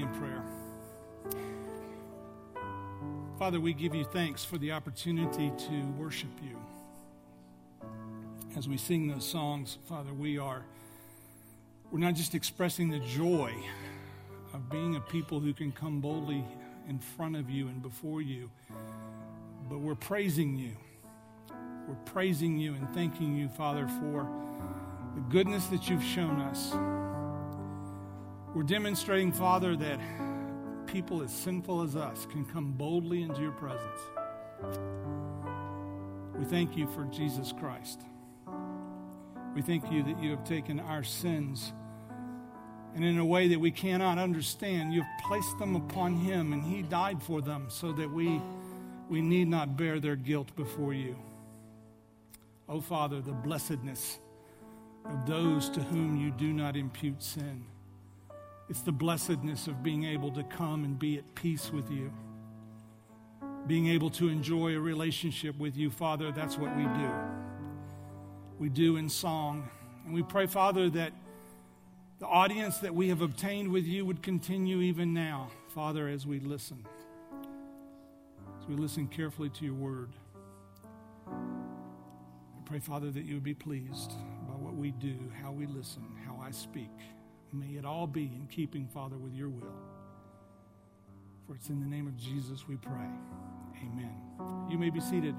in prayer. Father, we give you thanks for the opportunity to worship you. As we sing those songs, Father, we're not just expressing the joy of being a people who can come boldly in front of you and before you, but we're praising you. We're praising you and thanking you, Father, for the goodness that you've shown us. We're demonstrating, Father, that people as sinful as us can come boldly into your presence. We thank you for Jesus Christ. We thank you that you have taken our sins, and in a way that we cannot understand, you have placed them upon him, and he died for them so that we need not bear their guilt before you. Oh, Father, the blessedness of those to whom you do not impute sin. It's the blessedness of being able to come and be at peace with you. Being able to enjoy a relationship with you, Father, that's what we do. We do in song. And we pray, Father, that the audience that we have obtained with you would continue even now, Father, as we listen. As we listen carefully to your word. I pray, Father, that you would be pleased by what we do, how we listen, how I speak. May it all be in keeping, Father, with your will. For it's in the name of Jesus we pray. Amen. You may be seated.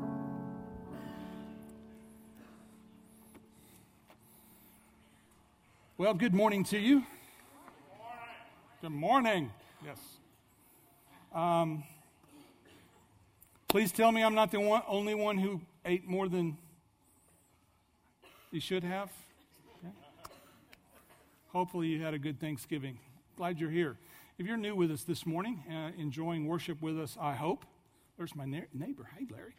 Well, good morning to you. Good morning. Yes. Please tell me I'm not the only one who ate more than you should have. Okay. Hopefully you had a good Thanksgiving. Glad you're here. If you're new with us this morning, enjoying worship with us, I hope. There's my neighbor. Hey, Larry.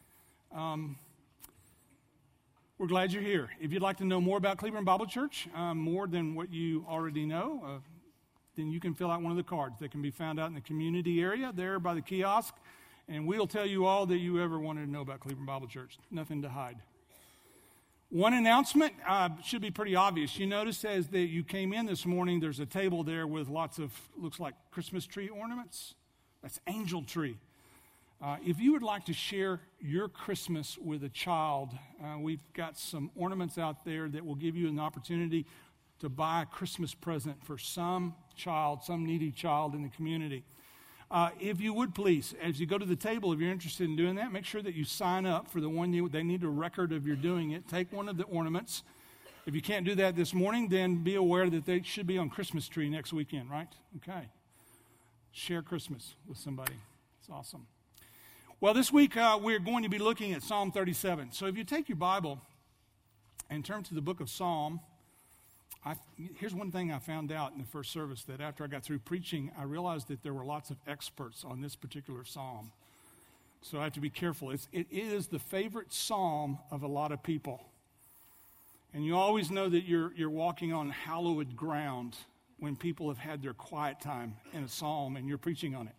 We're glad you're here. If you'd like to know more about Cleveland Bible Church, more than what you already know, then you can fill out one of the cards that can be found out in the community area there by the kiosk, and we'll tell you all that you ever wanted to know about Cleveland Bible Church. Nothing to hide. One announcement should be pretty obvious. You notice as that you came in this morning, there's a table there with lots of, looks like Christmas tree ornaments. That's angel tree. If you would like to share your Christmas with a child, we've got some ornaments out there that will give you an opportunity to buy a Christmas present for some child, some needy child in the community. If you would please, as you go to the table, if you're interested in doing that, make sure that you sign up for the one they need a record of your doing it. Take one of the ornaments. If you can't do that this morning, then be aware that they should be on Christmas tree next weekend, right? Okay. Share Christmas with somebody. It's awesome. Well, this week we're going to be looking at Psalm 37. So if you take your Bible and turn to the book of Psalm, here's one thing I found out in the first service, that after I got through preaching, I realized that there were lots of experts on this particular psalm. So I have to be careful. It is the favorite psalm of a lot of people. And you always know that you're walking on hallowed ground when people have had their quiet time in a psalm and you're preaching on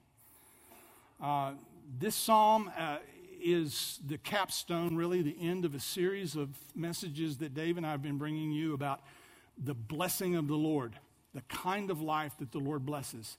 it. This psalm is the capstone, really, the end of a series of messages that Dave and I have been bringing you about the blessing of the Lord, the kind of life that the Lord blesses.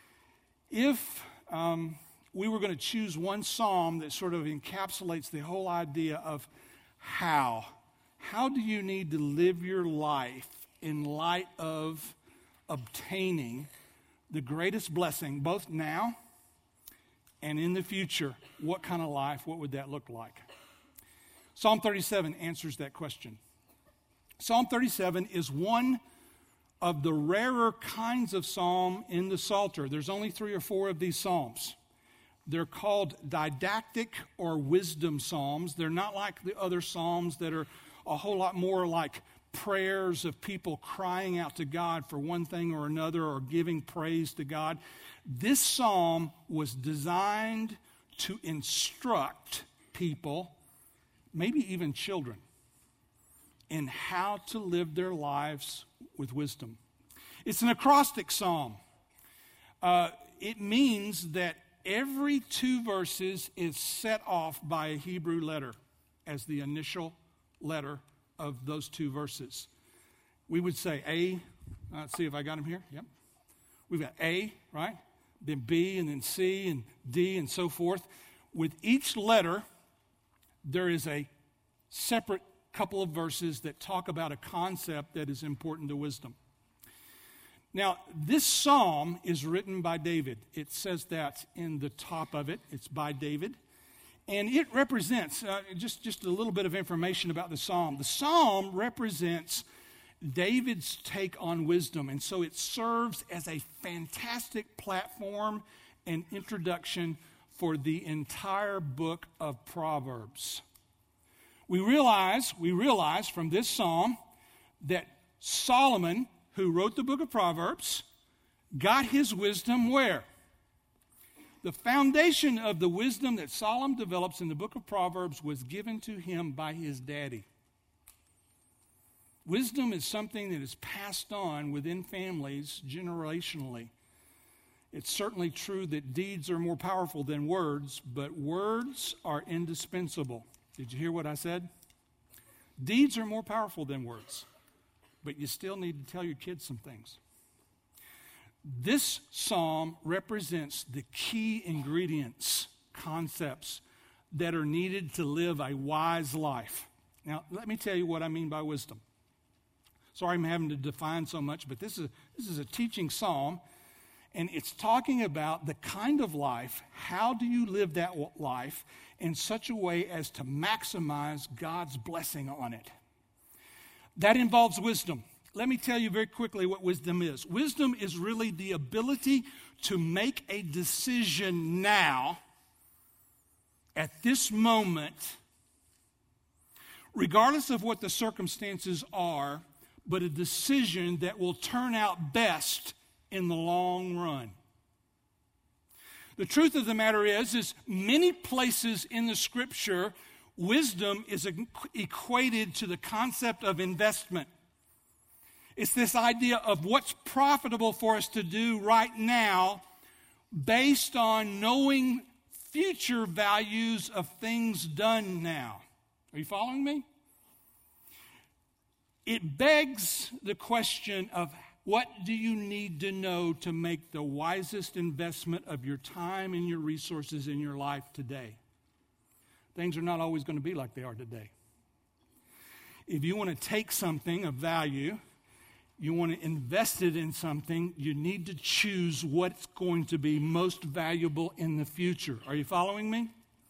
If we were going to choose one psalm that sort of encapsulates the whole idea of how do you need to live your life in light of obtaining the greatest blessing, both now and in the future, what kind of life, what would that look like? Psalm 37 answers that question. Psalm 37 is one of the rarer kinds of psalm in the Psalter. There's only 3 or 4 of these psalms. They're called didactic or wisdom psalms. They're not like the other psalms that are a whole lot more like prayers of people crying out to God for one thing or another or giving praise to God. This psalm was designed to instruct people, maybe even children, in how to live their lives with wisdom. It's an acrostic psalm. It means that every 2 verses is set off by a Hebrew letter as the initial letter of those 2 verses. We would say A, let's see if I got them here. Yep. we've got A, right? Then B, and then C, and D, and so forth. With each letter, there is a separate couple of verses that talk about a concept that is important to wisdom. Now, this psalm is written by David. It says that in the top of it. It's by David. And it represents, just a little bit of information about the psalm. The psalm represents David's take on wisdom. And so it serves as a fantastic platform and introduction for the entire book of Proverbs. We realize from this psalm that Solomon, who wrote the book of Proverbs, got his wisdom where? The foundation of the wisdom that Solomon develops in the book of Proverbs was given to him by his daddy. Wisdom is something that is passed on within families generationally. It's certainly true that deeds are more powerful than words, but words are indispensable. Did you hear what I said? Deeds are more powerful than words, but you still need to tell your kids some things. This psalm represents the key ingredients, concepts that are needed to live a wise life. Now, let me tell you what I mean by wisdom. Sorry I'm having to define so much, but this is a teaching psalm, and it's talking about the kind of life, how do you live that life in such a way as to maximize God's blessing on it. That involves wisdom. Let me tell you very quickly what wisdom is. Wisdom is really the ability to make a decision now, at this moment, regardless of what the circumstances are, but a decision that will turn out best in the long run. The truth of the matter is many places in the Scripture, wisdom is equated to the concept of investment. It's this idea of what's profitable for us to do right now based on knowing future values of things done now. Are you following me? It begs the question of what do you need to know to make the wisest investment of your time and your resources in your life today? Things are not always going to be like they are today. If you want to take something of value, you want to invest it in something, you need to choose what's going to be most valuable in the future. Are you following me?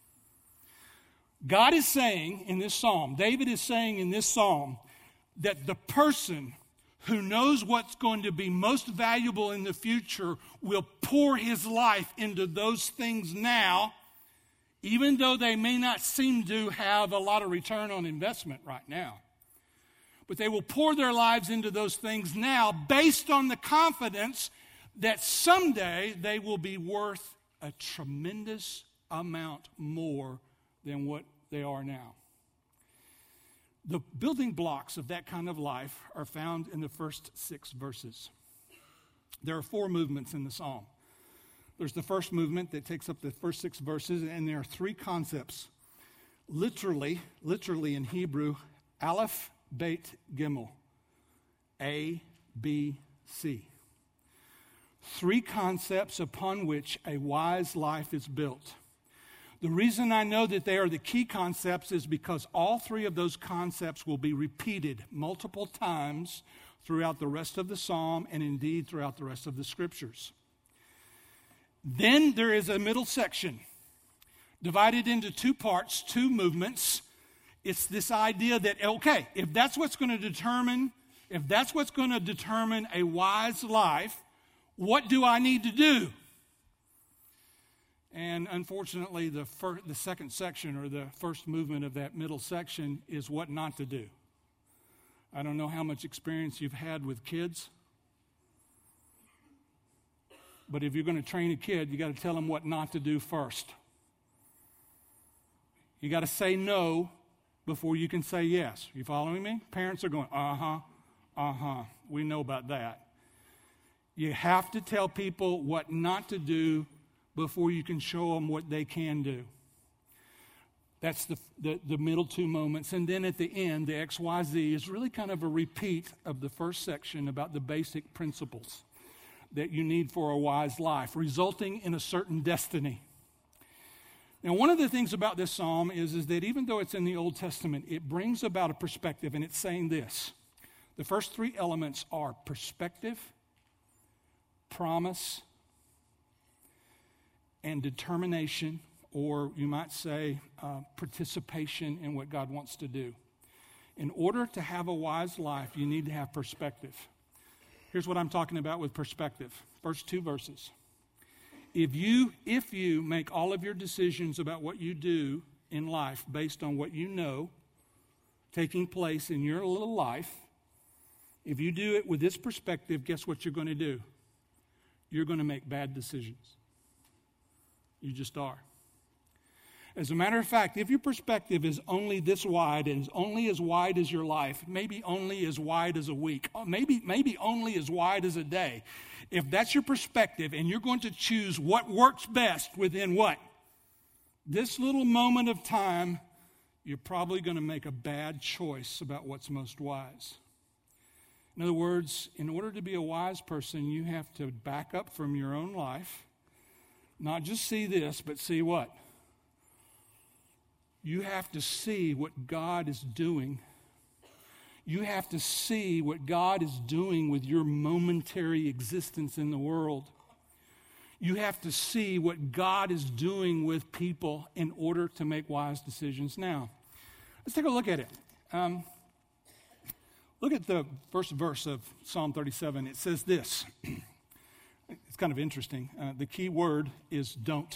God is saying in this psalm, David is saying in this psalm, that the person who knows what's going to be most valuable in the future will pour his life into those things now, even though they may not seem to have a lot of return on investment right now. But they will pour their lives into those things now based on the confidence that someday they will be worth a tremendous amount more than what they are now. The building blocks of that kind of life are found in the first 6 verses. There are 4 movements in the psalm. There's the first movement that takes up the first 6 verses, and there are 3 concepts. Literally in Hebrew, Aleph, Beit, Gimel. A, B, C. 3 concepts upon which a wise life is built. The reason I know that they are the key concepts is because all 3 of those concepts will be repeated multiple times throughout the rest of the psalm and indeed throughout the rest of the scriptures. Then there is a middle section divided into 2 parts, 2 movements. It's this idea that, okay, if that's what's going to determine a wise life, what do I need to do? And unfortunately, the second section or the first movement of that middle section is what not to do. I don't know how much experience you've had with kids, but if you're going to train a kid, you got to tell them what not to do first. You got to say no before you can say yes. You following me? Parents are going, we know about that. You have to tell people what not to do before you can show them what they can do. That's the middle 2 moments. And then at the end, the XYZ is really kind of a repeat of the first section about the basic principles. that you need for a wise life, resulting in a certain destiny. Now, one of the things about this psalm is that even though it's in the Old Testament, it brings about a perspective, and it's saying this. The first three elements are perspective, promise, and determination, or you might say participation in what God wants to do. In order to have a wise life, you need to have perspective. Here's what I'm talking about with perspective. First two verses. If you make all of your decisions about what you do in life based on what you know taking place in your little life, if you do it with this perspective, guess what you're going to do? You're going to make bad decisions. You just are. As a matter of fact, if your perspective is only this wide and is only as wide as your life, maybe only as wide as a week, maybe only as wide as a day, if that's your perspective and you're going to choose what works best within what? This little moment of time, you're probably going to make a bad choice about what's most wise. In other words, in order to be a wise person, you have to back up from your own life, not just see this, but see what? You have to see what God is doing. You have to see what God is doing with your momentary existence in the world. You have to see what God is doing with people in order to make wise decisions. Now, let's take a look at it. Look at the first verse of Psalm 37. It says this. It's kind of interesting. The key word is don't.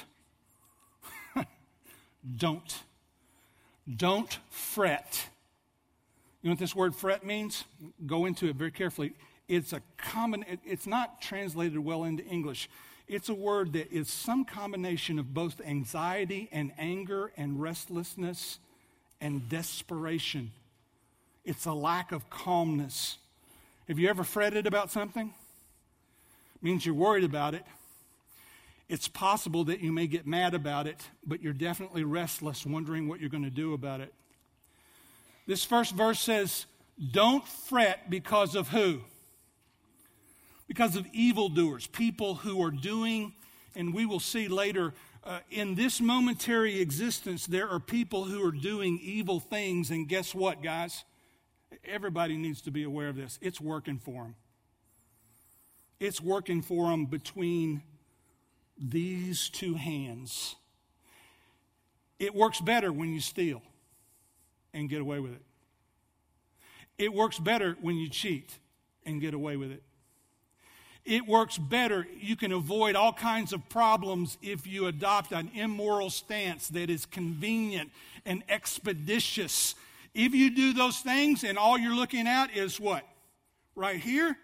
Don't. Don't fret. You know what this word fret means? Go into it very carefully. It's not translated well into English. It's a word that is some combination of both anxiety and anger and restlessness and desperation. It's a lack of calmness. Have you ever fretted about something? It means you're worried about it. It's possible that you may get mad about it, but you're definitely restless, wondering what you're going to do about it. This first verse says, don't fret because of who? Because of evildoers, people who are doing, and we will see later, in this momentary existence, there are people who are doing evil things, and guess what, guys? Everybody needs to be aware of this. It's working for them. It's working for them between these two hands. It works better when you steal and get away with it. It works better when you cheat and get away with it. It works better. You can avoid all kinds of problems if you adopt an immoral stance that is convenient and expeditious. If you do those things and all you're looking at is what? Right here?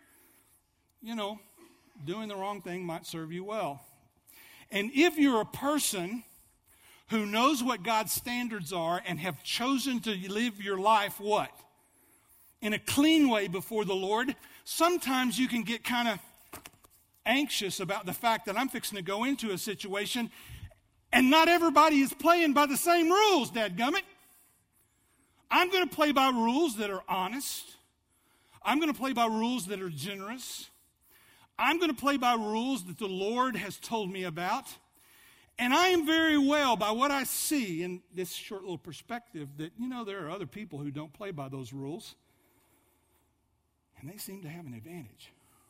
Doing the wrong thing might serve you well. And if you're a person who knows what God's standards are and have chosen to live your life what? In a clean way before the Lord, sometimes you can get kind of anxious about the fact that I'm fixing to go into a situation and not everybody is playing by the same rules, dadgummit. I'm going to play by rules that are honest. I'm going to play by rules that are generous. I'm going to play by rules that the Lord has told me about. And I am very well, by what I see in this short little perspective, that, there are other people who don't play by those rules. And they seem to have an advantage.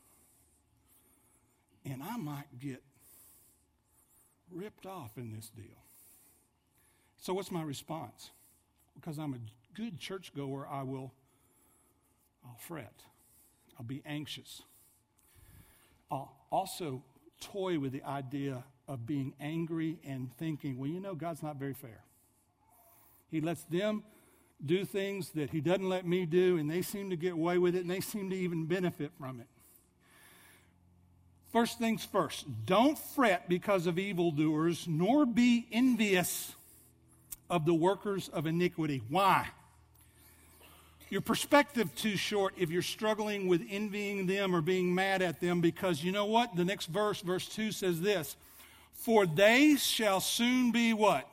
And I might get ripped off in this deal. So what's my response? Because I'm a good churchgoer, I'll fret. I'll be anxious. I'll also toy with the idea of being angry and thinking, God's not very fair. He lets them do things that he doesn't let me do, and they seem to get away with it, and they seem to even benefit from it. First things first, don't fret because of evildoers, nor be envious of the workers of iniquity. Why? Your perspective too short if you're struggling with envying them or being mad at them, because you know what? The next verse, verse 2 says this, for they shall soon be what?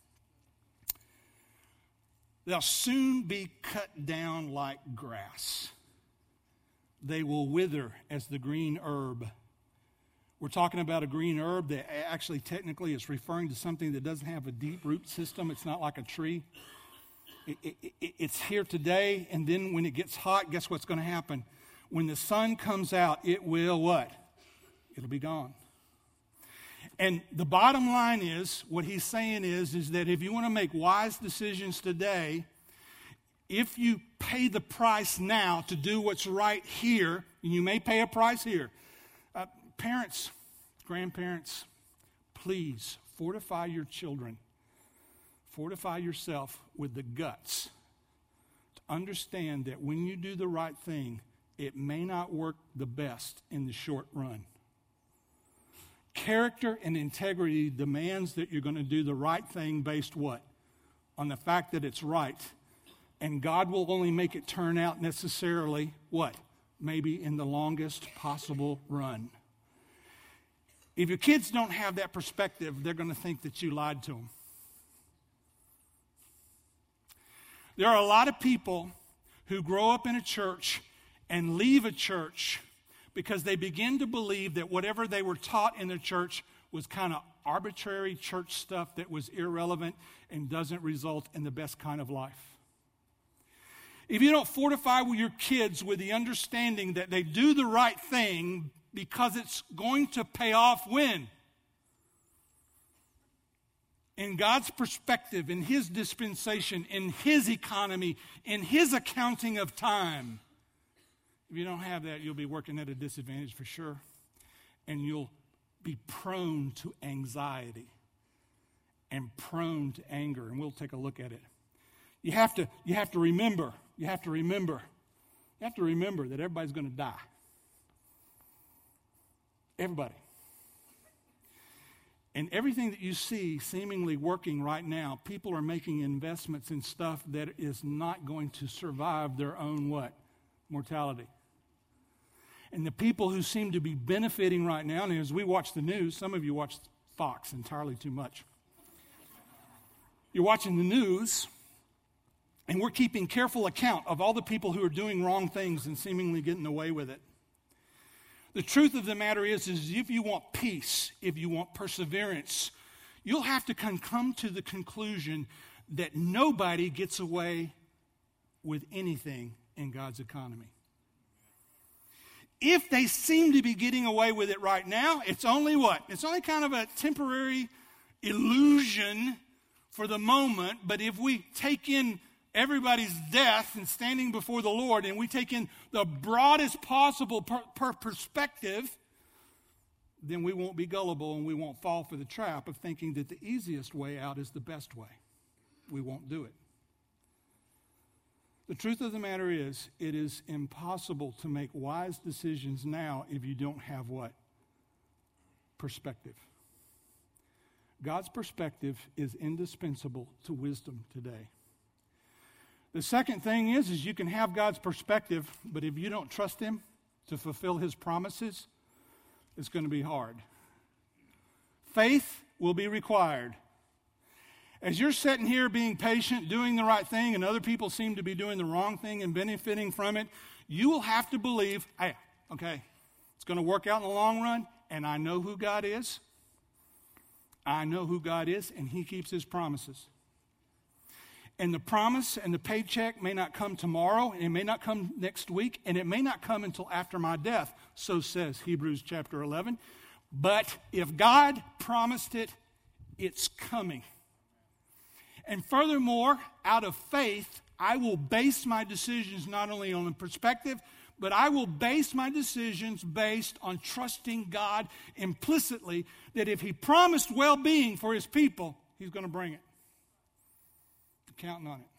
They'll soon be cut down like grass. They will wither as the green herb. We're talking about a green herb that actually technically is referring to something that doesn't have a deep root system. It's not like a tree. It's here today, and then when it gets hot, guess what's going to happen? When the sun comes out, it will what? It'll be gone. And the bottom line is, what he's saying is that if you want to make wise decisions today, if you pay the price now to do what's right here, and you may pay a price here, parents, grandparents, please fortify your children. Fortify yourself with the guts to understand that when you do the right thing, it may not work the best in the short run. Character and integrity demands that you're going to do the right thing based what? On the fact that it's right. And God will only make it turn out necessarily what? Maybe in the longest possible run. If your kids don't have that perspective, they're going to think that you lied to them. There are a lot of people who grow up in a church and leave a church because they begin to believe that whatever they were taught in the church was kind of arbitrary church stuff that was irrelevant and doesn't result in the best kind of life. If you don't fortify with your kids with the understanding that they do the right thing because it's going to pay off when? In God's perspective, in His dispensation, in His economy, in His accounting of time. If you don't have that, you'll be working at a disadvantage for sure. And you'll be prone to anxiety and prone to anger. And we'll take a look at it. You have to remember that everybody's going to die. Everybody. And everything that you see seemingly working right now, people are making investments in stuff that is not going to survive their own what? Mortality. And the people who seem to be benefiting right now, and as we watch the news, some of you watch Fox entirely too much. You're watching the news, and we're keeping careful account of all the people who are doing wrong things and seemingly getting away with it. The truth of the matter is if you want peace, if you want perseverance, you'll have to come to the conclusion that nobody gets away with anything in God's economy. If they seem to be getting away with it right now, it's only what? It's only kind of a temporary illusion for the moment, but if we take in everybody's death and standing before the Lord, and we take in the broadest possible perspective, then we won't be gullible and we won't fall for the trap of thinking that the easiest way out is the best way. We won't do it. The truth of the matter is, it is impossible to make wise decisions now if you don't have what? Perspective. God's perspective is indispensable to wisdom today. The second thing is you can have God's perspective, but if you don't trust Him to fulfill His promises, it's going to be hard. Faith will be required. As you're sitting here being patient, doing the right thing, and other people seem to be doing the wrong thing and benefiting from it, you will have to believe, hey, okay, it's going to work out in the long run, and I know who God is. I know who God is, and He keeps His promises. And the promise and the paycheck may not come tomorrow, and it may not come next week, and it may not come until after my death, so says Hebrews chapter 11. But if God promised it, it's coming. And furthermore, out of faith, I will base my decisions not only on the perspective, but I will base my decisions based on trusting God implicitly that if He promised well-being for His people, He's going to bring it. Counting on it.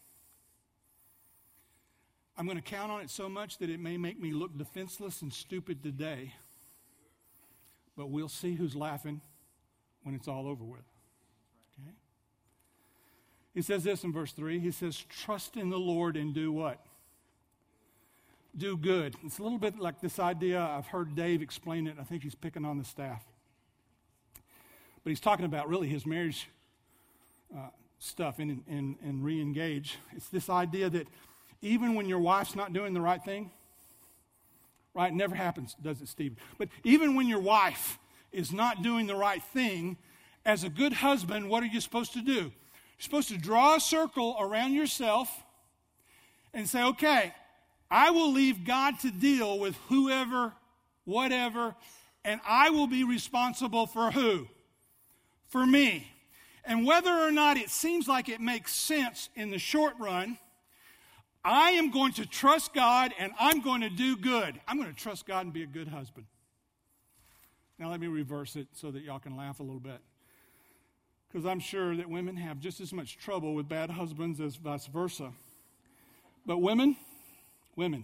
I'm going to count on it so much that it may make me look defenseless and stupid today, but we'll see who's laughing when it's all over with. Okay? He says this in verse 3. He says, trust in the Lord and do what? Do good. It's a little bit like this idea. I've heard Dave explain it. I think he's picking on the staff. But he's talking about really his marriage stuff and re-engage. It's this idea that even when your wife's not doing the right thing, right? It never happens, does it, Steve? But even when your wife is not doing the right thing, as a good husband, what are you supposed to do? You're supposed to draw a circle around yourself and say, okay, I will leave God to deal with whoever, whatever, and I will be responsible for who? For me. And whether or not it seems like it makes sense in the short run, I am going to trust God and I'm going to do good. I'm going to trust God and be a good husband. Now let me reverse it so that y'all can laugh a little bit. Because I'm sure that women have just as much trouble with bad husbands as vice versa. But women, when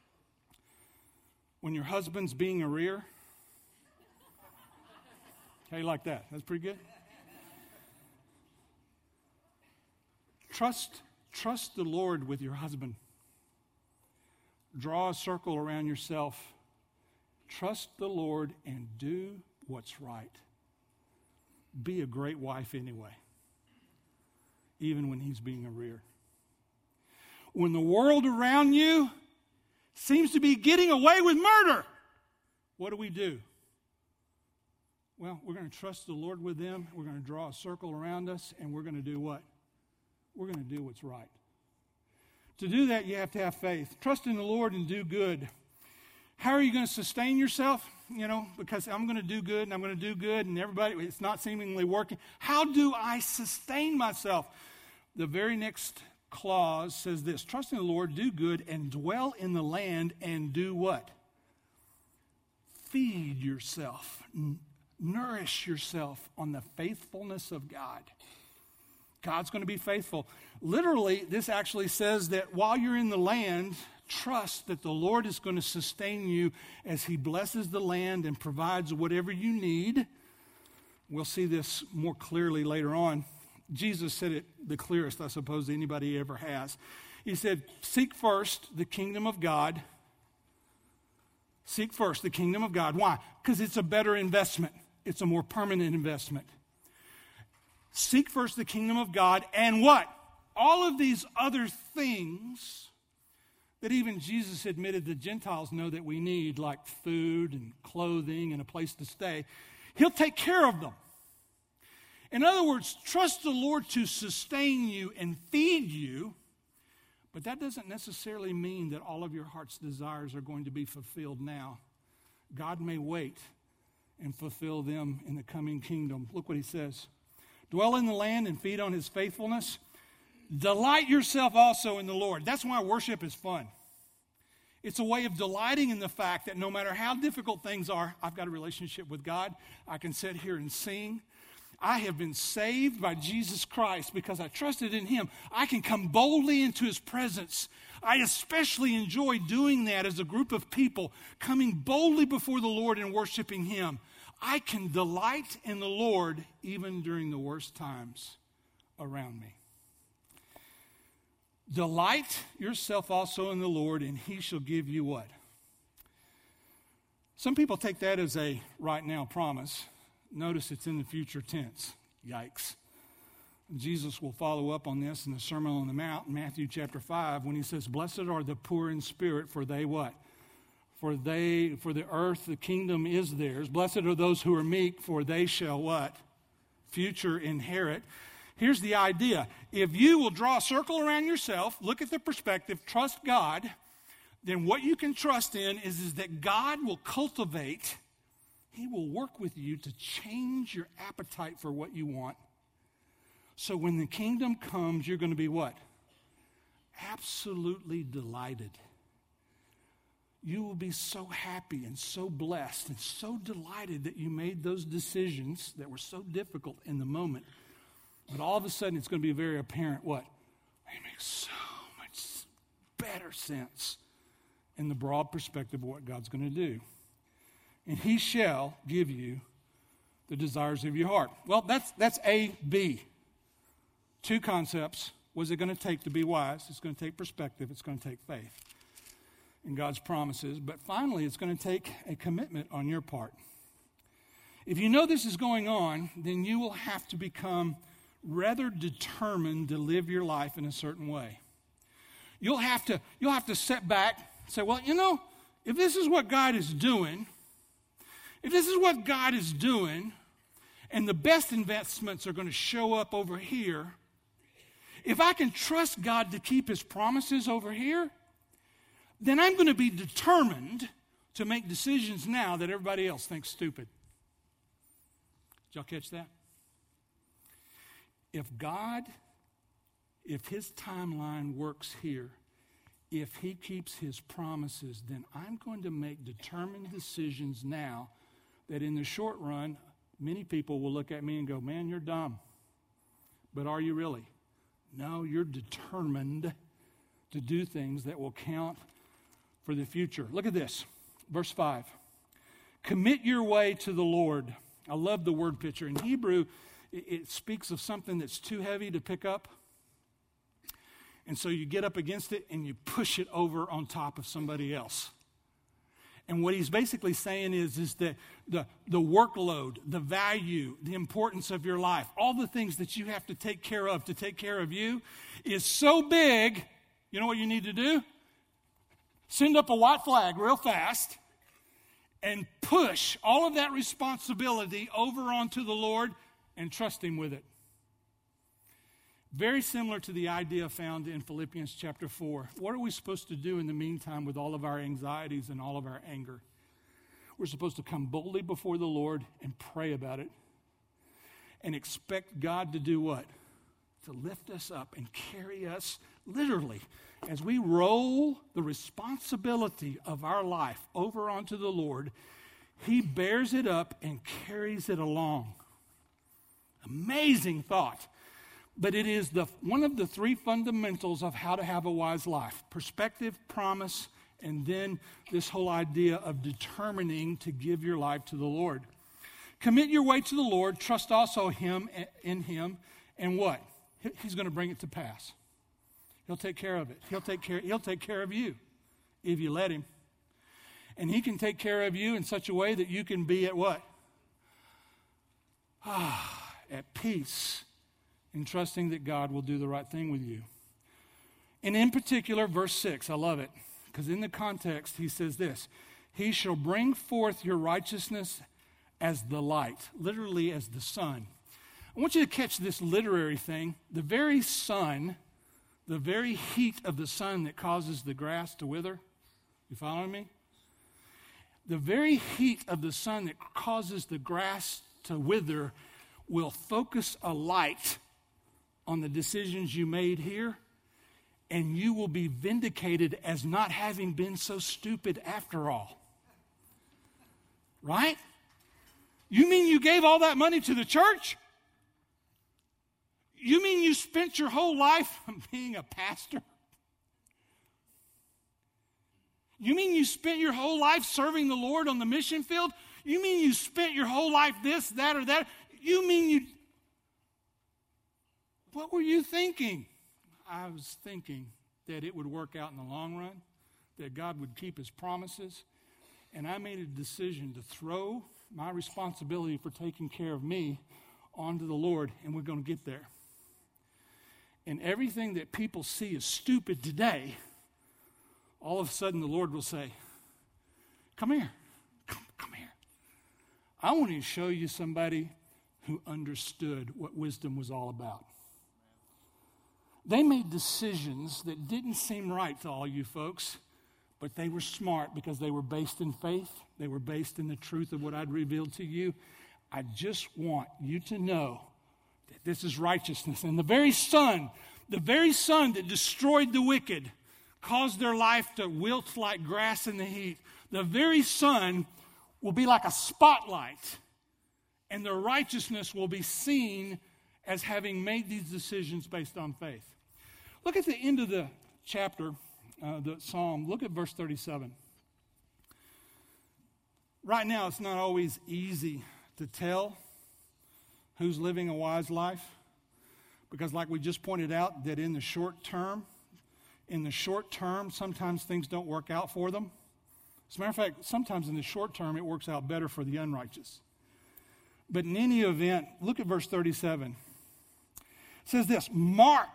your husband's being a rear, how you like that? That's pretty good. Trust the Lord with your husband. Draw a circle around yourself. Trust the Lord and do what's right. Be a great wife anyway, even when he's being a rear. When the world around you seems to be getting away with murder, what do? Well, we're going to trust the Lord with them. We're going to draw a circle around us, and we're going to do what? We're going to do what's right. To do that, you have to have faith. Trust in the Lord and do good. How are you going to sustain yourself? Because I'm going to do good and I'm going to do good and everybody, it's not seemingly working. How do I sustain myself? The very next clause says this: trust in the Lord, do good, and dwell in the land and do what? Feed yourself. Nourish yourself on the faithfulness of God. God's going to be faithful. Literally, this actually says that while you're in the land, trust that the Lord is going to sustain you as he blesses the land and provides whatever you need. We'll see this more clearly later on. Jesus said it the clearest, I suppose, anybody ever has. He said, seek first the kingdom of God. Seek first the kingdom of God. Why? Because it's a better investment. It's a more permanent investment. Seek first the kingdom of God, and what? All of these other things that even Jesus admitted the Gentiles know that we need, like food and clothing and a place to stay, he'll take care of them. In other words, trust the Lord to sustain you and feed you, but that doesn't necessarily mean that all of your heart's desires are going to be fulfilled now. God may wait and fulfill them in the coming kingdom. Look what he says. Dwell in the land and feed on his faithfulness. Delight yourself also in the Lord. That's why worship is fun. It's a way of delighting in the fact that no matter how difficult things are, I've got a relationship with God. I can sit here and sing. I have been saved by Jesus Christ because I trusted in him. I can come boldly into his presence. I especially enjoy doing that as a group of people, coming boldly before the Lord and worshiping him. I can delight in the Lord even during the worst times around me. Delight yourself also in the Lord, and he shall give you what? Some people take that as a right now promise. Notice it's in the future tense. Yikes. Jesus will follow up on this in the Sermon on the Mount in Matthew chapter 5 when he says, blessed are the poor in spirit, for they what? For the earth, the kingdom is theirs. Blessed are those who are meek, for they shall what? Future inherit. Here's the idea. If you will draw a circle around yourself, look at the perspective, trust God, then what you can trust in is that God will cultivate, he will work with you to change your appetite for what you want. So when the kingdom comes, you're going to be what? Absolutely delighted. You will be so happy and so blessed and so delighted that you made those decisions that were so difficult in the moment. But all of a sudden, it's going to be very apparent what? They make so much better sense in the broad perspective of what God's going to do. And he shall give you the desires of your heart. Well, that's A, B. Two concepts. What is it going to take to be wise? It's going to take perspective. It's going to take faith in God's promises. But finally, it's going to take a commitment on your part. If you know this is going on, then you will have to become rather determined to live your life in a certain way. You'll have to sit back and say, well, if this is what God is doing, if this is what God is doing, and the best investments are going to show up over here, if I can trust God to keep his promises over here, then I'm going to be determined to make decisions now that everybody else thinks stupid. Did y'all catch that? If his timeline works here, if he keeps his promises, then I'm going to make determined decisions now that in the short run, many people will look at me and go, man, you're dumb. But are you really? No, you're determined to do things that will count for the future. Look at this, verse 5. Commit your way to the Lord. I love the word picture. In Hebrew, it speaks of something that's too heavy to pick up. And so you get up against it and you push it over on top of somebody else. And what he's basically saying is that the workload, the value, the importance of your life, all the things that you have to take care of you, is so big, you know what you need to do? Send up a white flag real fast and push all of that responsibility over onto the Lord and trust him with it. Very similar to the idea found in Philippians chapter 4. What are we supposed to do in the meantime with all of our anxieties and all of our anger? We're supposed to come boldly before the Lord and pray about it and expect God to do what? To lift us up and carry us literally as we roll the responsibility of our life over onto the Lord. He bears it up and carries it along. Amazing thought. But it is one of the three fundamentals of how to have a wise life. Perspective, promise, and then this whole idea of determining to give your life to the Lord. Commit your way to the Lord. Trust also in him. And what? He's going to bring it to pass. He'll take care of it. He'll take care of you if you let him. And he can take care of you in such a way that you can be at what? At peace. In trusting that God will do the right thing with you. And in particular, verse 6, I love it. Because in the context, he says this. He shall bring forth your righteousness as the light. Literally as the sun. I want you to catch this literary thing. The very sun, the very heat of the sun that causes the grass to wither. You following me? The very heat of the sun that causes the grass to wither will focus a light on the decisions you made here, and you will be vindicated as not having been so stupid after all. Right? You mean you gave all that money to the church? You mean you spent your whole life being a pastor? You mean you spent your whole life serving the Lord on the mission field? You mean you spent your whole life this, that, or that? You mean you... What were you thinking? I was thinking that it would work out in the long run, that God would keep his promises, and I made a decision to throw my responsibility for taking care of me onto the Lord, and we're going to get there. And everything that people see as stupid today, all of a sudden the Lord will say, come here, come here. I want to show you somebody who understood what wisdom was all about. They made decisions that didn't seem right to all you folks, but they were smart because they were based in faith. They were based in the truth of what I'd revealed to you. I just want you to know that this is righteousness. And the very sun that destroyed the wicked, caused their life to wilt like grass in the heat, the very sun will be like a spotlight, and their righteousness will be seen as having made these decisions based on faith. Look at the end of the chapter, the psalm. Look at verse 37. Right now, it's not always easy to tell who's living a wise life, because like we just pointed out, that in the short term, sometimes things don't work out for them. As a matter of fact, sometimes in the short term, it works out better for the unrighteous. But in any event, look at verse 37. It says this, mark.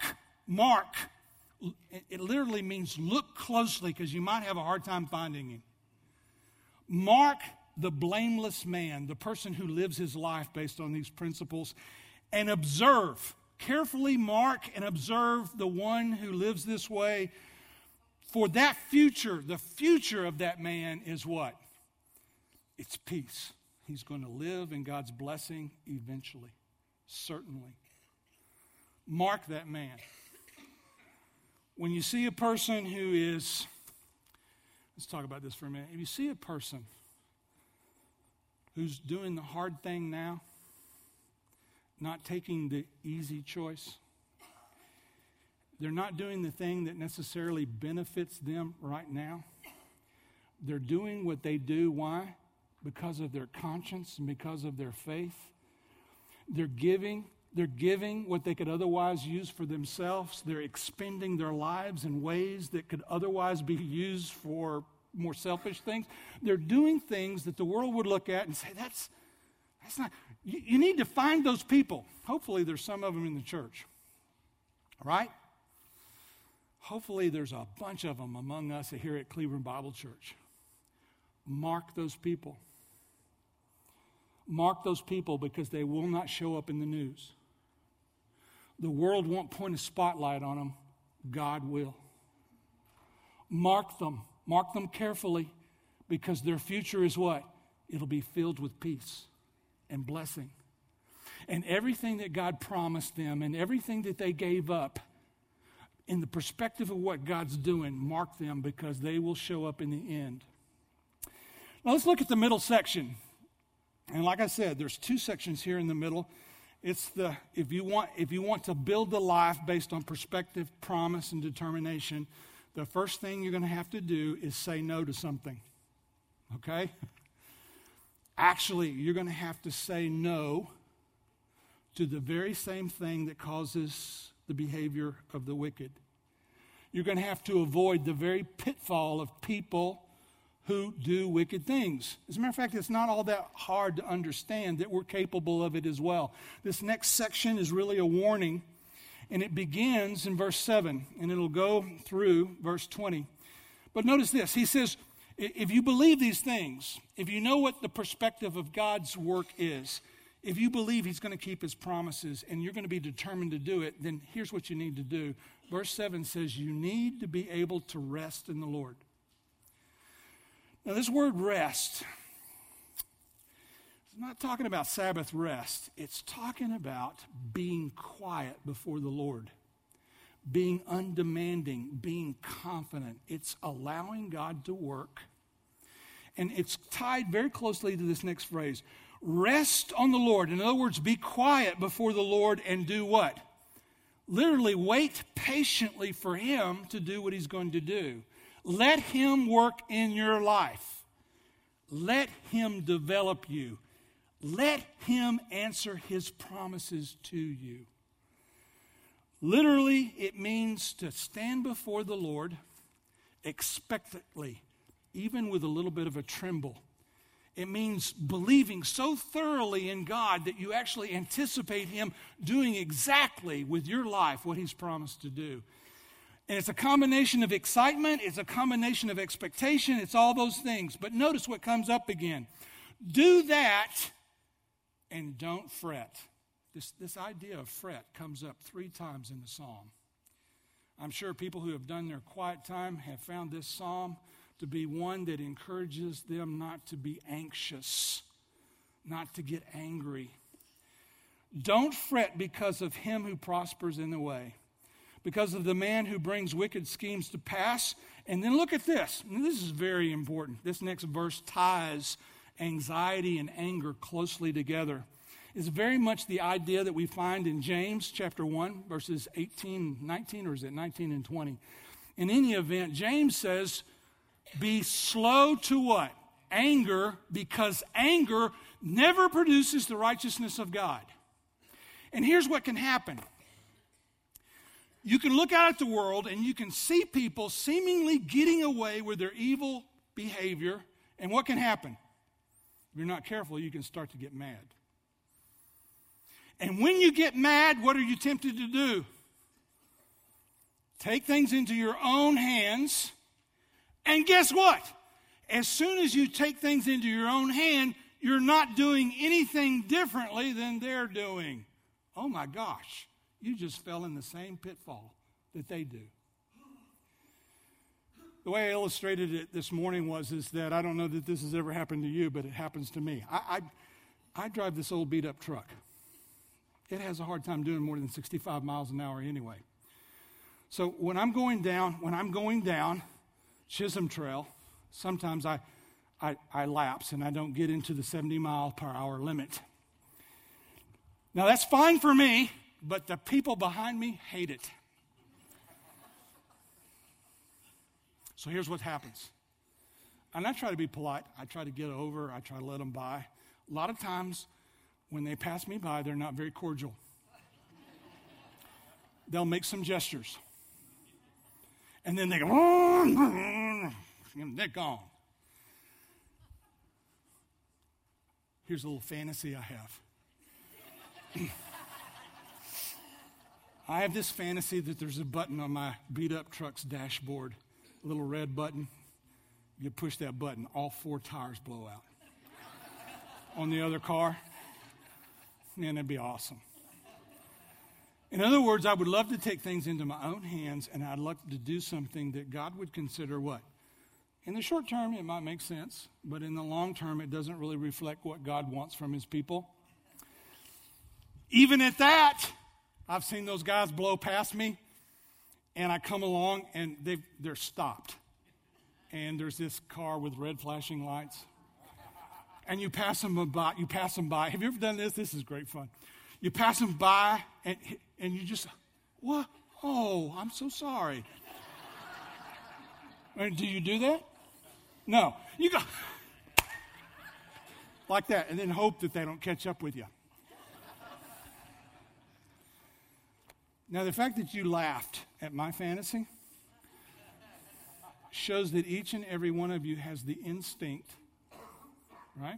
It literally means look closely, because you might have a hard time finding him. Mark the blameless man, the person who lives his life based on these principles, and observe, carefully mark and observe the one who lives this way. For that future, the future of that man is what? It's peace. He's going to live in God's blessing eventually, certainly. Mark that man. When you see a person who is, let's talk about this for a minute. If you see a person who's doing the hard thing now, not taking the easy choice, they're not doing the thing that necessarily benefits them right now. They're doing what they do. Why? Because of their conscience and because of their faith. They're giving what they could otherwise use for themselves. They're expending their lives in ways that could otherwise be used for more selfish things. They're doing things that the world would look at and say, that's not, you need to find those people. Hopefully there's some of them in the church, right? Hopefully there's a bunch of them among us here at Cleveland Bible Church. Mark those people. Mark those people because they will not show up in the news. The world won't point a spotlight on them. God will. Mark them. Mark them carefully because their future is what? It'll be filled with peace and blessing. And everything that God promised them and everything that they gave up, in the perspective of what God's doing, mark them because they will show up in the end. Now let's look at the middle section. And like I said, there's two sections here in the middle. It's the if you want to build a life based on perspective, promise, and determination, the first thing you're going to have to do is say no to something. Okay? Actually, you're going to have to say no to the very same thing that causes the behavior of the wicked. You're going to have to avoid the very pitfall of people who do wicked things. As a matter of fact, it's not all that hard to understand that we're capable of it as well. This next section is really a warning, and it begins in verse 7, and it'll go through verse 20. But notice this. He says, if you believe these things, if you know what the perspective of God's work is, if you believe he's going to keep his promises and you're going to be determined to do it, then here's what you need to do. Verse 7 says you need to be able to rest in the Lord. Now, this word rest, it's not talking about Sabbath rest. It's talking about being quiet before the Lord, being undemanding, being confident. It's allowing God to work. And it's tied very closely to this next phrase. Rest on the Lord. In other words, be quiet before the Lord and do what? Literally wait patiently for him to do what he's going to do. Let him work in your life. Let him develop you. Let him answer his promises to you. Literally, it means to stand before the Lord expectantly, even with a little bit of a tremble. It means believing so thoroughly in God that you actually anticipate him doing exactly with your life what he's promised to do. And it's a combination of excitement, it's a combination of expectation, it's all those things. But notice what comes up again. Do that and don't fret. This idea of fret comes up 3 times in the psalm. I'm sure people who have done their quiet time have found this psalm to be one that encourages them not to be anxious, not to get angry. Don't fret because of him who prospers in the way, because of the man who brings wicked schemes to pass. And then look at this. And this is very important. This next verse ties anxiety and anger closely together. It's very much the idea that we find in James chapter 1, verses 18, 19, or is it 19 and 20? In any event, James says, be slow to what? Anger, because anger never produces the righteousness of God. And here's what can happen. You can look out at the world and you can see people seemingly getting away with their evil behavior. And what can happen? If you're not careful, you can start to get mad. And when you get mad, what are you tempted to do? Take things into your own hands. And guess what? As soon as you take things into your own hand, you're not doing anything differently than they're doing. Oh my gosh, you just fell in the same pitfall that they do. The way I illustrated it this morning is that I don't know that this has ever happened to you, but it happens to me. I drive this old beat-up truck. It has a hard time doing more than 65 miles an hour anyway. So when I'm going down Chisholm Trail, sometimes I lapse and I don't get into the 70 mile per hour limit. Now that's fine for me, but the people behind me hate it. So here's what happens. And I try to be polite. I try to get over. I try to let them by. A lot of times when they pass me by, they're not very cordial. They'll make some gestures. And then they go, and they're gone. Here's a little fantasy I have. I have this fantasy that there's a button on my beat-up truck's dashboard, a little red button. You push that button, all 4 tires blow out. On the other car, man, that'd be awesome. In other words, I would love to take things into my own hands, and I'd love to do something that God would consider what? In the short term, it might make sense, but in the long term, it doesn't really reflect what God wants from his people. Even at that, I've seen those guys blow past me, and I come along, and they're stopped. And there's this car with red flashing lights. And you pass them by. Have you ever done this? This is great fun. You pass them by, and you just, what? Oh, I'm so sorry. And do you do that? No. You go like that, and then hope that they don't catch up with you. Now, the fact that you laughed at my fantasy shows that each and every one of you has the instinct, right,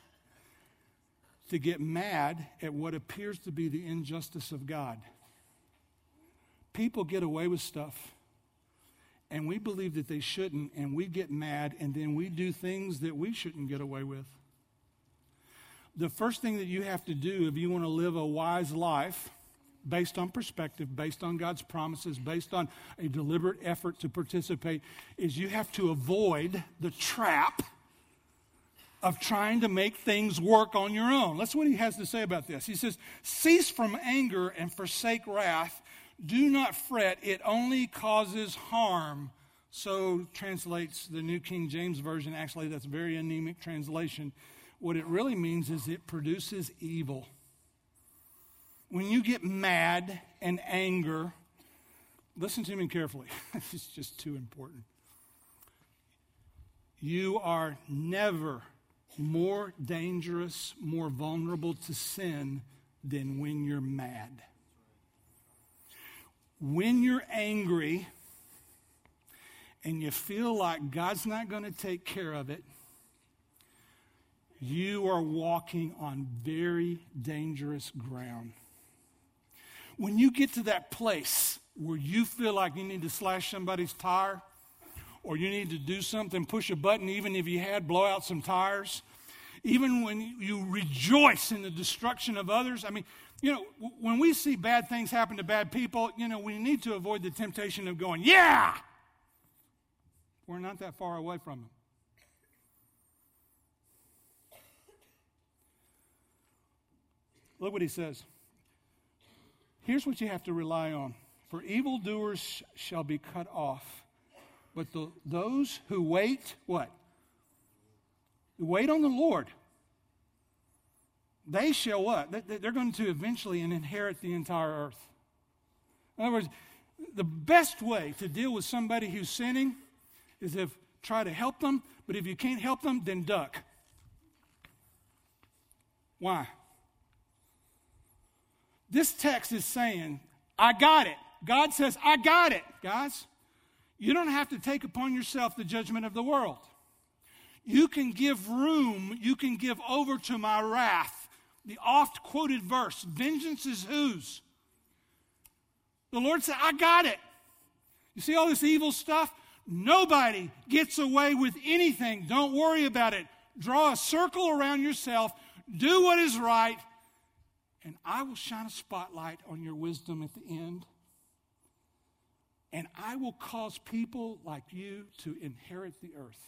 to get mad at what appears to be the injustice of God. People get away with stuff, and we believe that they shouldn't, and we get mad, and then we do things that we shouldn't get away with. The first thing that you have to do if you want to live a wise life, based on perspective, based on God's promises, based on a deliberate effort to participate, is you have to avoid the trap of trying to make things work on your own. That's what he has to say about this. He says, cease from anger and forsake wrath. Do not fret, it only causes harm. So translates the New King James Version. Actually, that's a very anemic translation. What it really means is it produces evil. When you get mad and anger, listen to me carefully. It's just too important. You are never more dangerous, more vulnerable to sin than when you're mad. When you're angry and you feel like God's not going to take care of it, you are walking on very dangerous ground. When you get to that place where you feel like you need to slash somebody's tire, or you need to do something, push a button, even if you had, blow out some tires, even when you rejoice in the destruction of others. I mean, you know, when we see bad things happen to bad people, you know, we need to avoid the temptation of going, yeah! We're not that far away from them. Look what he says. Here's what you have to rely on. For evildoers shall be cut off, but those who wait, what? Wait on the Lord. They shall what? They're going to eventually inherit the entire earth. In other words, the best way to deal with somebody who's sinning is try to help them, but if you can't help them, then duck. Why? This text is saying, I got it. God says, I got it. Guys, you don't have to take upon yourself the judgment of the world. You can give room, you can give over to my wrath. The oft quoted verse, vengeance is whose? The Lord said, I got it. You see all this evil stuff? Nobody gets away with anything. Don't worry about it. Draw a circle around yourself. Do what is right. And I will shine a spotlight on your wisdom at the end. And I will cause people like you to inherit the earth.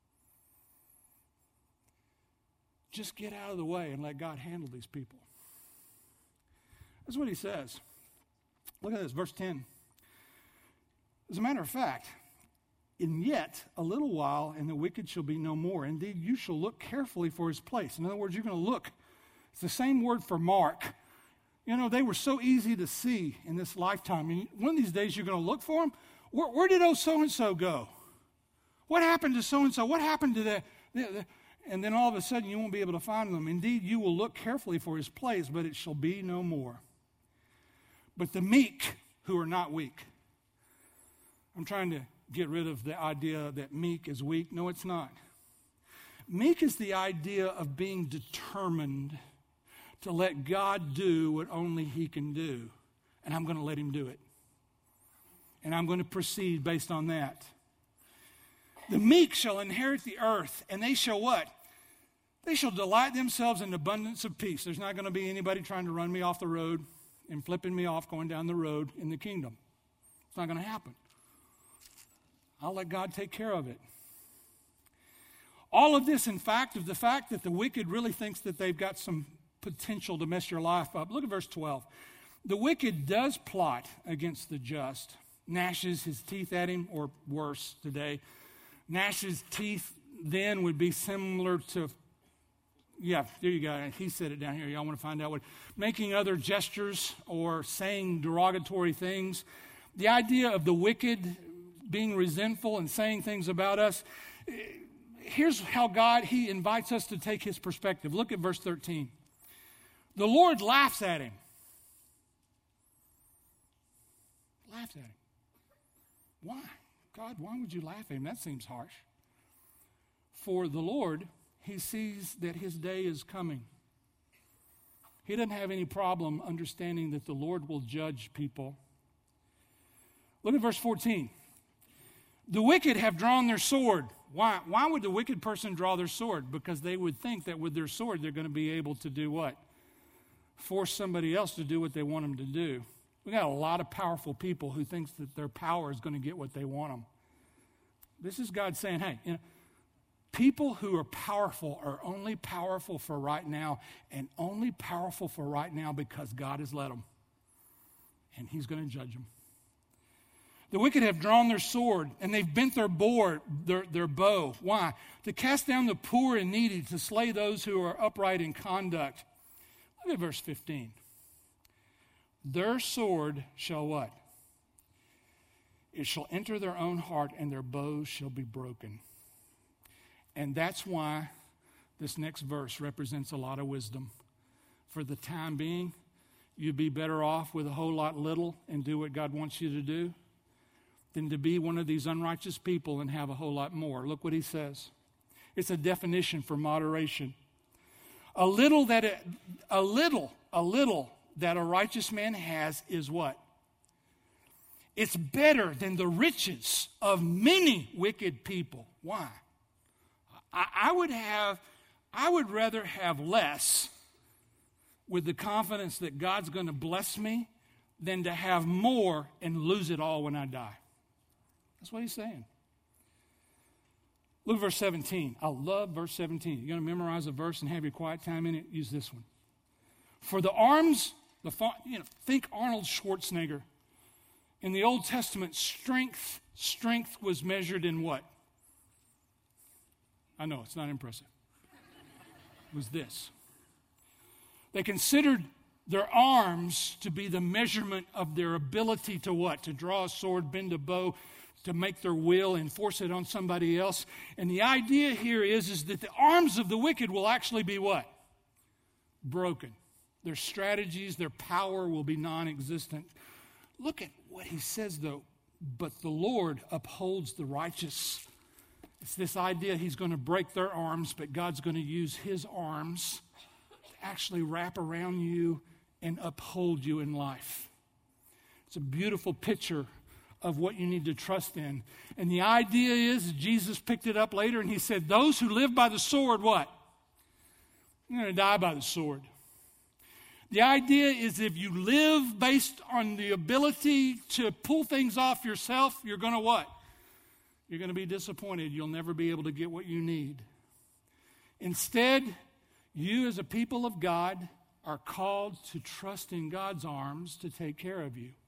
Just get out of the way and let God handle these people. That's what he says. Look at this, verse 10. As a matter of fact, and yet a little while, and the wicked shall be no more. Indeed, you shall look carefully for his place. In other words, you're going to look. It's the same word for mark. You know, they were so easy to see in this lifetime. And one of these days you're going to look for them. Where did so-and-so go? What happened to so-and-so? What happened to that? And then all of a sudden you won't be able to find them. Indeed, you will look carefully for his place, but it shall be no more. But the meek who are not weak. I'm trying to get rid of the idea that meek is weak. No, it's not. Meek is the idea of being determined to let God do what only he can do. And I'm going to let him do it. And I'm going to proceed based on that. The meek shall inherit the earth, and they shall what? They shall delight themselves in abundance of peace. There's not going to be anybody trying to run me off the road and flipping me off going down the road in the kingdom. It's not going to happen. I'll let God take care of it. All of this, in fact, of the fact that the wicked really thinks that they've got some potential to mess your life up. Look at verse 12. The wicked does plot against the just, gnashes his teeth at him, or worse today. Gnashes teeth then would be similar to, yeah, there you go. He said it down here. Y'all want to find out what? Making other gestures or saying derogatory things. The idea of the wicked being resentful and saying things about us. Here's how he invites us to take his perspective. Look at verse 13. The Lord laughs at him. Laughs at him. Why? God, why would you laugh at him? That seems harsh. For the Lord, he sees that his day is coming. He doesn't have any problem understanding that the Lord will judge people. Look at verse 14. The wicked have drawn their sword. Why? Why would the wicked person draw their sword? Because they would think that with their sword they're going to be able to do what? Force somebody else to do what they want them to do. We got a lot of powerful people who think that their power is going to get what they want them. This is God saying, hey, people who are powerful are only powerful for right now, and only powerful for right now because God has let them. And he's going to judge them. The wicked have drawn their sword, and they've bent their bow. Why? To cast down the poor and needy, to slay those who are upright in conduct. Look at verse 15. Their sword shall what? It shall enter their own heart, and their bows shall be broken. And that's why this next verse represents a lot of wisdom. For the time being, you'd be better off with a whole lot little and do what God wants you to do than to be one of these unrighteous people and have a whole lot more. Look what he says. It's a definition for moderation. A little that a righteous man has is what? It's better than the riches of many wicked people. Why? I would rather have less with the confidence that God's going to bless me than to have more and lose it all when I die. That's what he's saying. Look at verse 17. I love verse 17. You're going to memorize a verse and have your quiet time in it? Use this one. For the arms, think Arnold Schwarzenegger. In the Old Testament, strength was measured in what? I know, it's not impressive. It was this. They considered their arms to be the measurement of their ability to what? To draw a sword, bend a bow, to make their will and force it on somebody else. And the idea here is that the arms of the wicked will actually be what? Broken. Their strategies, their power will be non-existent. Look at what he says, though. But the Lord upholds the righteous. It's this idea he's going to break their arms, but God's going to use his arms to actually wrap around you and uphold you in life. It's a beautiful picture of what you need to trust in. And the idea is, Jesus picked it up later and he said, those who live by the sword, what? You're going to die by the sword. The idea is if you live based on the ability to pull things off yourself, you're going to what? You're going to be disappointed. You'll never be able to get what you need. Instead, you as a people of God are called to trust in God's arms to take care of you.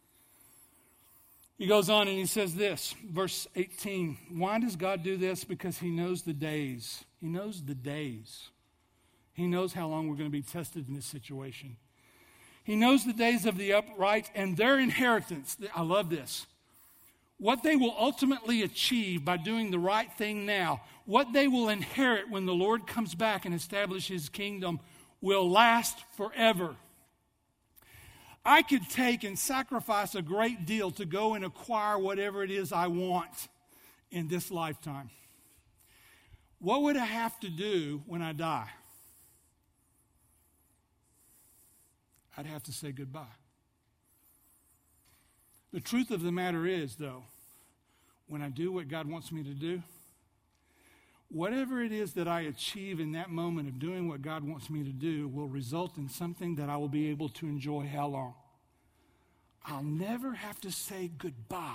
He goes on and he says this, verse 18. Why does God do this? Because he knows the days. He knows the days. He knows how long we're going to be tested in this situation. He knows the days of the upright and their inheritance. I love this. What they will ultimately achieve by doing the right thing now, what they will inherit when the Lord comes back and establishes his kingdom will last forever. I could take and sacrifice a great deal to go and acquire whatever it is I want in this lifetime. What would I have to do when I die? I'd have to say goodbye. The truth of the matter is, though, when I do what God wants me to do, whatever it is that I achieve in that moment of doing what God wants me to do will result in something that I will be able to enjoy how long? I'll never have to say goodbye.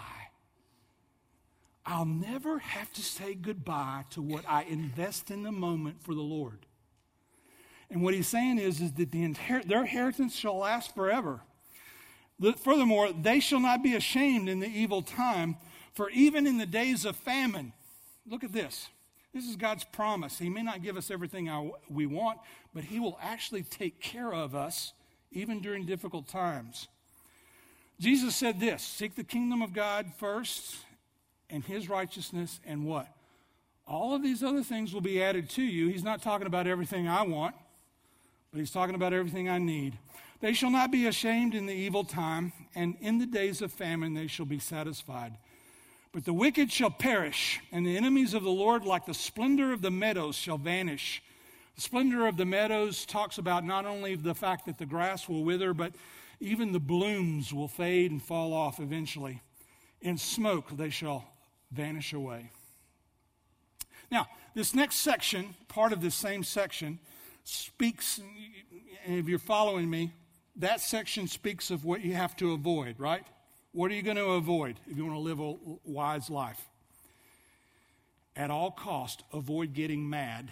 I'll never have to say goodbye to what I invest in the moment for the Lord. And what he's saying is that their inheritance shall last forever. Furthermore, they shall not be ashamed in the evil time, for even in the days of famine. Look at this. This is God's promise. He may not give us everything we want, but he will actually take care of us even during difficult times. Jesus said this, seek the kingdom of God first and his righteousness, and what? All of these other things will be added to you. He's not talking about everything I want, but he's talking about everything I need. They shall not be ashamed in the evil time, and in the days of famine they shall be satisfied. But the wicked shall perish, and the enemies of the Lord, like the splendor of the meadows, shall vanish. The splendor of the meadows talks about not only the fact that the grass will wither, but even the blooms will fade and fall off eventually. In smoke they shall vanish away. Now, this next section, part of this same section, speaks, and if you're following me, that section speaks of what you have to avoid, right? What are you going to avoid if you want to live a wise life? At all cost, avoid getting mad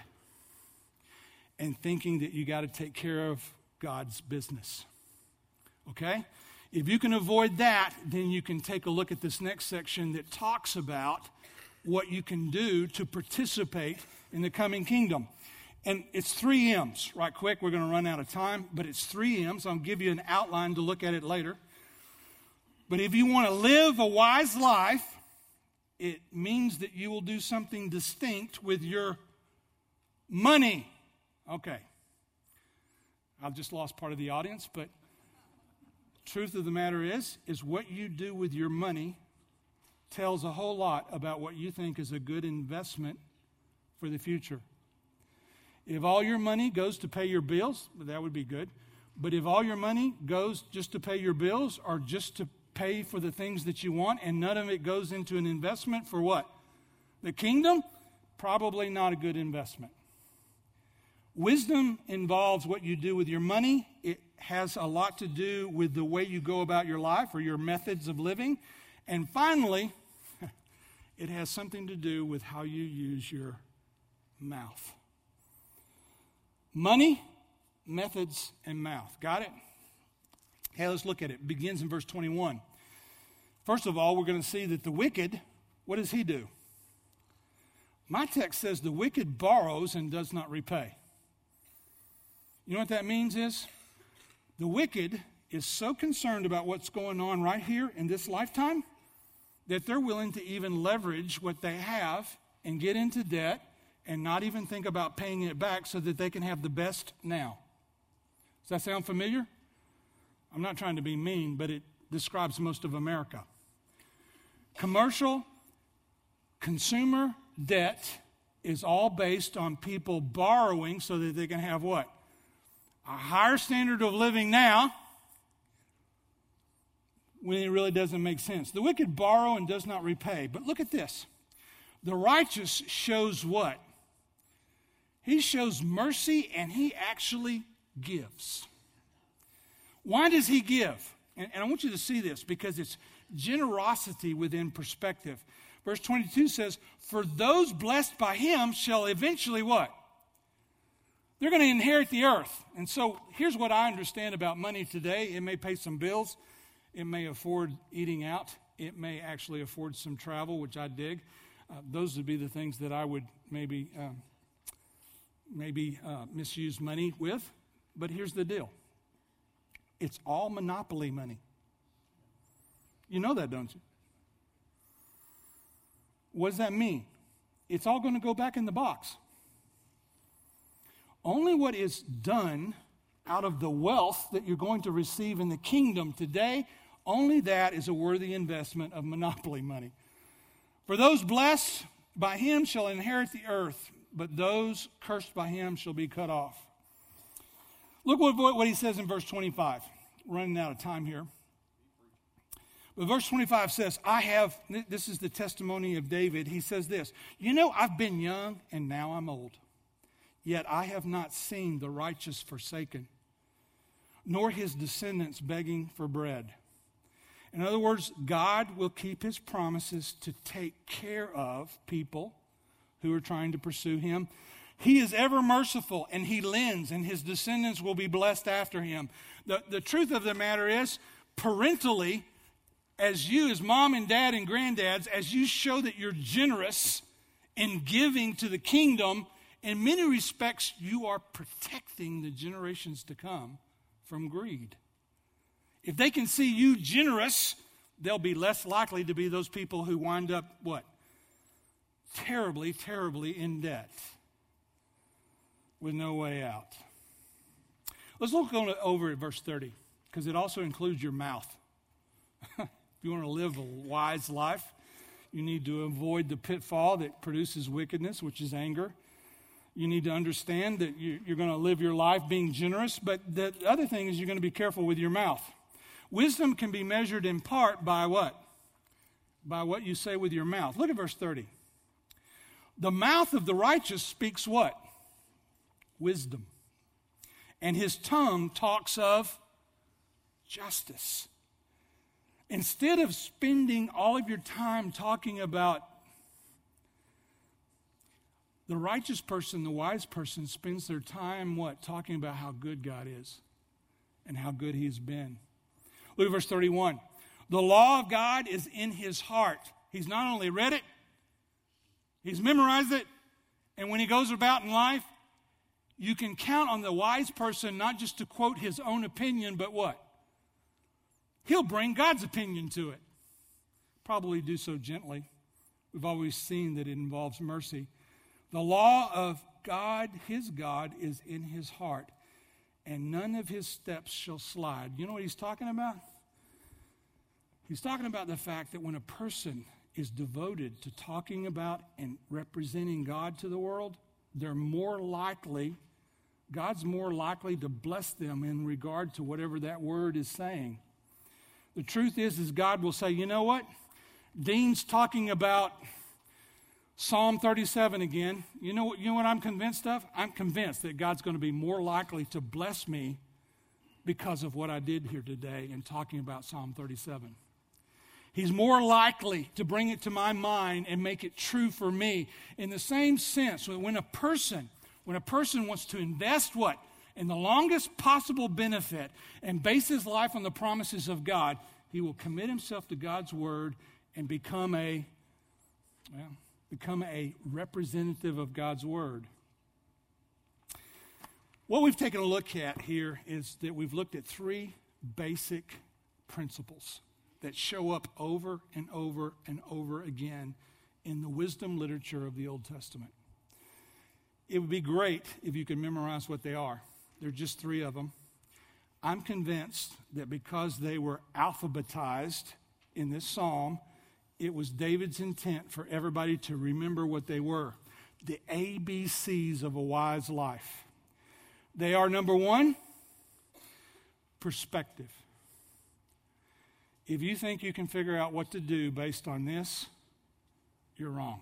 and thinking that you got to take care of God's business. Okay? If you can avoid that, then you can take a look at this next section that talks about what you can do to participate in the coming kingdom. And it's 3 M's. Right quick, we're going to run out of time, but it's 3 M's. I'll give you an outline to look at it later. But if you want to live a wise life, it means that you will do something distinct with your money. Okay. I've just lost part of the audience, but truth of the matter is what you do with your money tells a whole lot about what you think is a good investment for the future. If all your money goes to pay your bills, that would be good. But if all your money goes just to pay your bills or just to pay for the things that you want and none of it goes into an investment for what? The kingdom? Probably not a good investment. Wisdom involves what you do with your money. It has a lot to do with the way you go about your life or your methods of living. And finally, it has something to do with how you use your mouth. Money, methods, and mouth. Got it? Okay, let's look at it. It begins in verse 21. First of all, we're going to see that the wicked, what does he do? My text says the wicked borrows and does not repay. You know what that means is? The wicked is so concerned about what's going on right here in this lifetime that they're willing to even leverage what they have and get into debt and not even think about paying it back so that they can have the best now. Does that sound familiar? I'm not trying to be mean, but it describes most of America. Commercial, consumer debt is all based on people borrowing so that they can have what? A higher standard of living now when it really doesn't make sense. The wicked borrow and does not repay. But look at this. The righteous shows what? He shows mercy and he actually gives. Why does he give? And I want you to see this because it's generosity within perspective. Verse 22 says, for those blessed by him shall eventually what? They're going to inherit the earth. And so here's what I understand about money today. It may pay some bills. It may afford eating out. It may actually afford some travel, which I dig. Those would be the things that I would maybe misuse money with. But here's the deal. It's all monopoly money. You know that, don't you? What does that mean? It's all going to go back in the box. Only what is done out of the wealth that you're going to receive in the kingdom today, only that is a worthy investment of monopoly money. For those blessed by him shall inherit the earth, but those cursed by him shall be cut off. Look what he says in verse 25. Running out of time here. But verse 25 says, this is the testimony of David. He says this, I've been young and now I'm old. Yet I have not seen the righteous forsaken, nor his descendants begging for bread. In other words, God will keep his promises to take care of people who are trying to pursue him. He is ever merciful, and he lends, and his descendants will be blessed after him. The truth of the matter is, parentally, as mom and dad and granddads, as you show that you're generous in giving to the kingdom, in many respects, you are protecting the generations to come from greed. If they can see you generous, they'll be less likely to be those people who wind up, what? Terribly, terribly in debt with no way out. Let's look over at verse 30, because it also includes your mouth. If you want to live a wise life, you need to avoid the pitfall that produces wickedness, which is anger. You need to understand that you're going to live your life being generous, but the other thing is you're going to be careful with your mouth. Wisdom can be measured in part by what? By what you say with your mouth. Look at verse 30. The mouth of the righteous speaks what? Wisdom. And his tongue talks of justice. Instead of spending all of your time talking about the righteous person, the wise person spends their time, what? Talking about how good God is and how good he's been. Look at verse 31. The law of God is in his heart. He's not only read it, he's memorized it, and when he goes about in life, you can count on the wise person not just to quote his own opinion, but what? He'll bring God's opinion to it. Probably do so gently. We've always seen that it involves mercy. The law of God, his God, is in his heart, and none of his steps shall slide. You know what he's talking about? He's talking about the fact that when a person is devoted to talking about and representing God to the world, God's more likely to bless them in regard to whatever that word is saying. The truth is God will say, you know what? Dean's talking about Psalm 37 again. You know what I'm convinced of? I'm convinced that God's going to be more likely to bless me because of what I did here today in talking about Psalm 37. He's more likely to bring it to my mind and make it true for me. In the same sense, when a person wants to invest what? In the longest possible benefit and base his life on the promises of God, he will commit himself to God's word and become a representative of God's word. What we've taken a look at here is that we've looked at three basic principles that show up over and over and over again in the wisdom literature of the Old Testament. It would be great if you could memorize what they are. There are just three of them. I'm convinced that because they were alphabetized in this psalm, it was David's intent for everybody to remember what they were. The ABCs of a wise life. They are, number one, perspective. If you think you can figure out what to do based on this, you're wrong.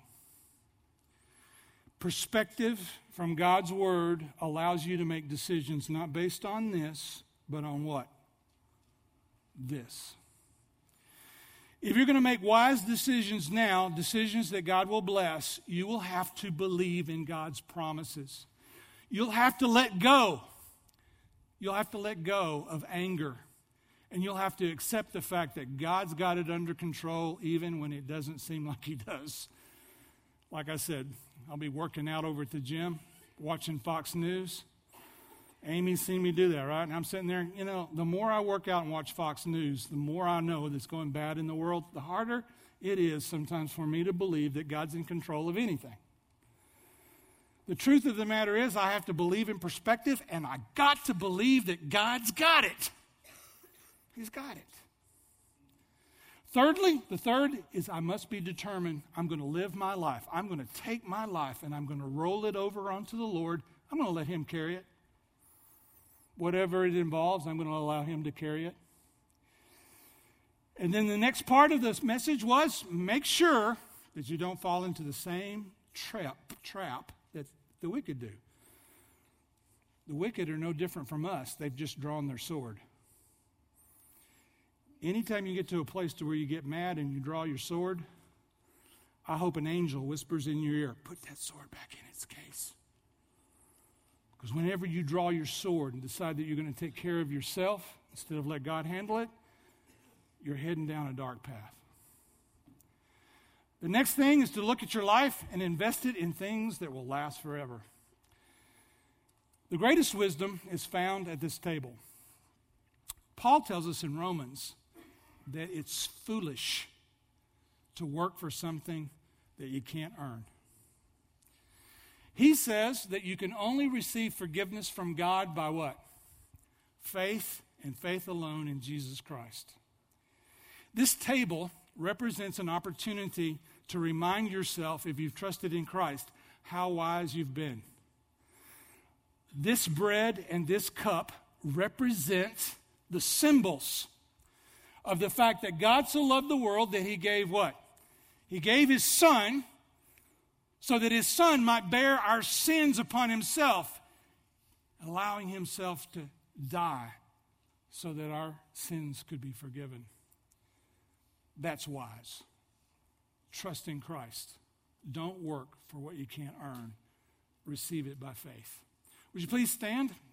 Perspective from God's Word allows you to make decisions not based on this, but on what? This. If you're going to make wise decisions now, decisions that God will bless, you will have to believe in God's promises. You'll have to let go. You'll have to let go of anger. And you'll have to accept the fact that God's got it under control even when it doesn't seem like He does. Like I said, I'll be working out over at the gym, watching Fox News. Amy's seen me do that, right? And I'm sitting there, the more I work out and watch Fox News, the more I know that's going bad in the world, the harder it is sometimes for me to believe that God's in control of anything. The truth of the matter is I have to believe in perspective, and I got to believe that God's got it. He's got it. Thirdly, the third is I must be determined I'm going to live my life. I'm going to take my life and I'm going to roll it over onto the Lord. I'm going to let Him carry it. Whatever it involves, I'm going to allow Him to carry it. And then the next part of this message was make sure that you don't fall into the same trap that the wicked do. The wicked are no different from us. They've just drawn their sword. Anytime you get to a place to where you get mad and you draw your sword, I hope an angel whispers in your ear, put that sword back in its case. Because whenever you draw your sword and decide that you're going to take care of yourself instead of let God handle it, you're heading down a dark path. The next thing is to look at your life and invest it in things that will last forever. The greatest wisdom is found at this table. Paul tells us in Romans that it's foolish to work for something that you can't earn. He says that you can only receive forgiveness from God by what? Faith, and faith alone in Jesus Christ. This table represents an opportunity to remind yourself, if you've trusted in Christ, how wise you've been. This bread and this cup represent the symbols of the fact that God so loved the world that He gave what? He gave His Son so that His Son might bear our sins upon Himself, allowing Himself to die so that our sins could be forgiven. That's wise. Trust in Christ. Don't work for what you can't earn. Receive it by faith. Would you please stand?